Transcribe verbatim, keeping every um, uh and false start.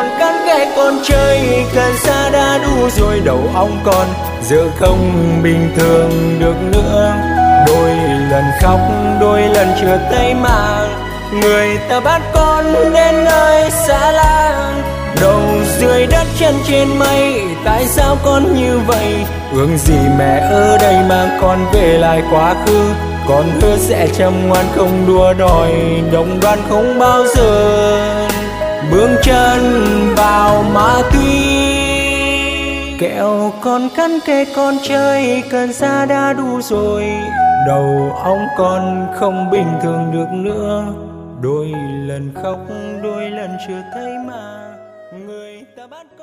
còn cắn ghét con chơi, cần xa đã đủ rồi đầu ong con giờ không bình thường được nữa. Đôi lần khóc đôi lần chưa thấy mà người ta bắt con đến nơi xa lạ, đầu dưới đất chân trên mây. Tại sao con như vậy? Ước gì mẹ ở đây mang con về lại quá khứ. Con hứa sẽ chăm ngoan không đua đòi, đồng đoan không bao giờ bước chân vào ma túy. Kẹo con cắn kê con chơi, cần xa đã đủ rồi, đầu óc con không bình thường được nữa. Đôi lần khóc đôi lần chưa thấy mà người ta bắt